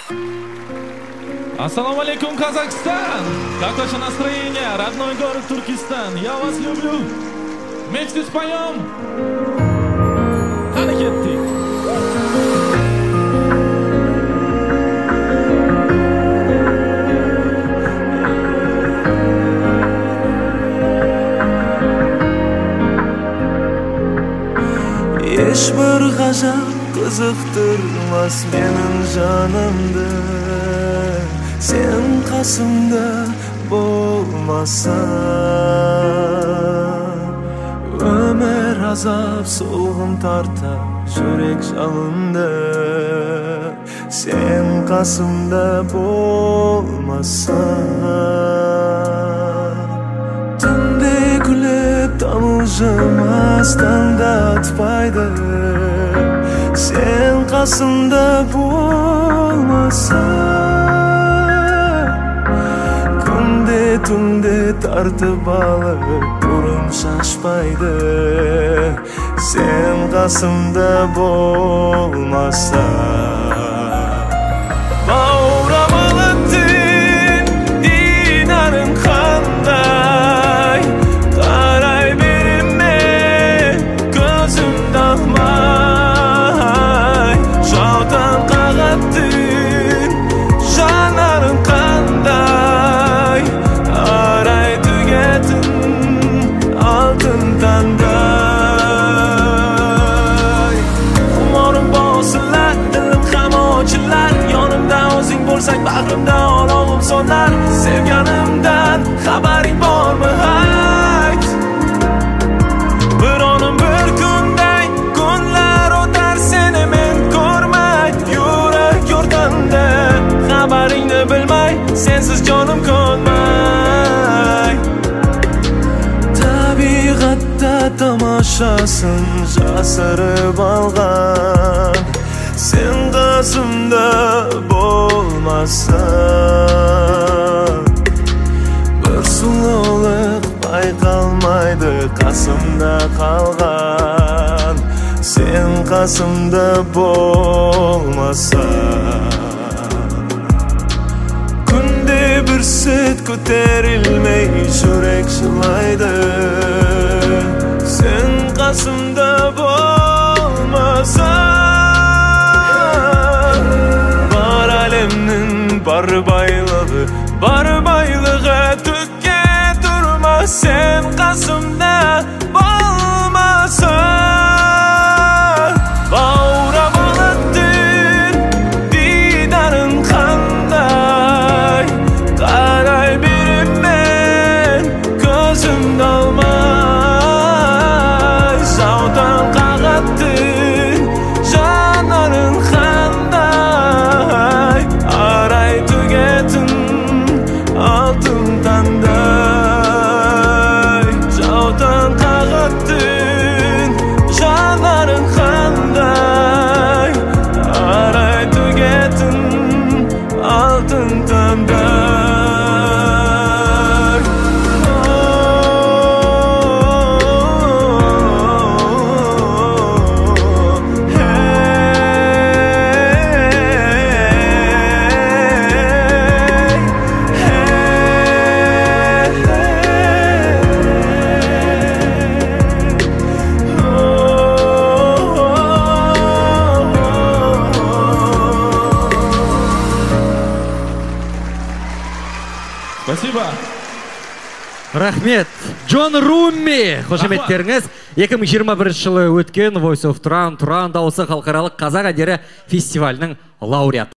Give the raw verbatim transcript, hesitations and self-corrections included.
Ассаламу алейкум, Казахстан! Как ваше настроение? Родной город Туркестан. Я вас люблю. Вместе споем. Харакетти. Ешбір ғажап қызықтырмас менің жанымды, сен қасымда болмаса. Өмір азап солғын тарта жүрек жалынды, сен қасымда болмаса. Түнде күліп тамылжымастан да атпайды, сен қасымда болмаса. Күнде түнде тартып алып бұрым шашпайды, сен қасымда болмаса. Бауырамалы түн динарың қандай, қарай береме көзімді алмай. Жаутан қағат түн жанарың қандай, арай түгетін алтын таңдай. Құмарым болсынлар, ділім ham ochillar, yonimda o'zing bo'lsang bag'rimda olovim so'nar. Sevganimdan xabaring bormi ayt? Bir onim bir kunday kunlar o'tar seni men ko'rmay, yurak yordanda xabaringni bilmay, sensiz jonim ko'nmay. Tabiatda tomoshasin jasirib olgan, sen qasimda bo'lmasa. Bir suluvliq bayqalmaydi qasimda qalgan, sen qasimda bo'lmasa. Kunde bir set ko'tarilmay yurek shilaydi, sen qasimda bo'lmasa. Bar alemnin bar baylığı, bar baylığı tükke durmaz, sen qasimda bo'lmasa. Bauramалы түн дидарың қандай, қарай беремен көзімді алмай. Жаутан қағат түн жанарың қандай, арай түгетін алтын таңдай. Жаутан қағат түн жанарың қандай, арай түгетін алтын таңдай. Спасибо. Рахмет. Джон Румми, қошеметтеріңіз. екі мың жиырма бірінші жылы өткен Voice of Turan Туран дауысы халықаралық қазақ әндері фестивалінің лауреаты.